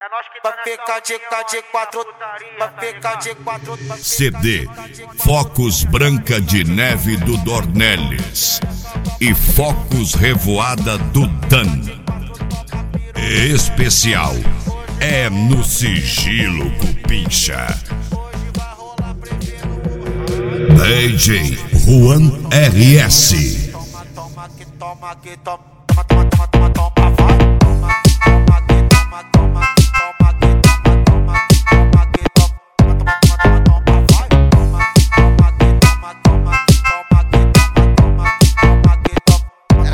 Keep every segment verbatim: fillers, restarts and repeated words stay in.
Vai ficar de cá de quatro, vai ficar de quatro. C D Focos Branca de Neve do Dornelles e Focos Revoada do Dan. Especial é no Sigilo Cupincha. D J Juan R S. Toma, toma, que toma, que toma, toma, toma, toma, toma, toma, vai. Toma, que toma, toma, que toma, que toma, toma, toma, que toma, toma, toma, toma, toma, vai. Toma, toma, que toma, toma, que toma, que toma, toma, que toma,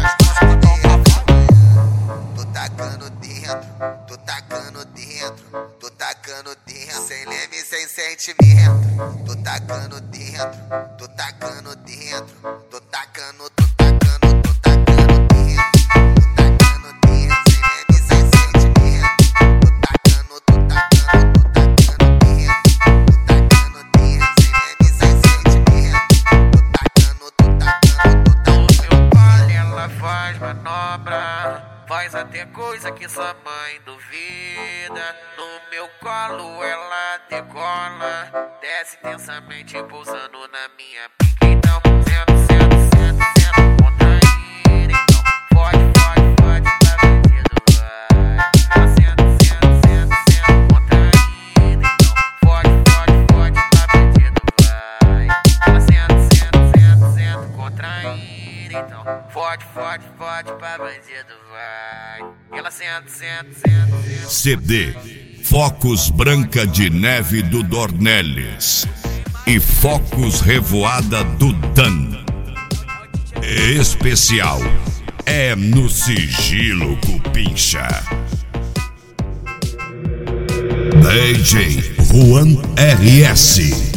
tô tacando dentro, tô tacando dentro, tô tacando dentro, sem leme, sem sentimento. Tô tacando dentro, tô tacando dentro, tô tacando, tô tacando, tô tacando dentro, tô tacando dentro, sem leme, sem sentimento. Tô tacando, tô tacando, tô tacando dentro, tô tacando dentro, sem leme, sem sentimento. Tô tacando, tô tacando, tô tacando. No meu baile ela faz manobra, faz até coisa que sua mãe duvida. No meu colo ela decola, desce intensamente pousando na minha pica. Então senta, senta, senta, senta, contraída. Então fode, fode, fode, pra bandido vai. Ela senta, senta, senta, senta, contraída. Então fode, fode, fode, pra bandido vai. Ela senta, senta, senta, senta, contraída. Então fode, fode, fode, pra bandido vai. Ela senta, senta, senta, senta. C D Focos Branca de Neve do Dornelles e Focos Revoada do Dan. Especial é no Sigilo Cupincha. D J Juan R S.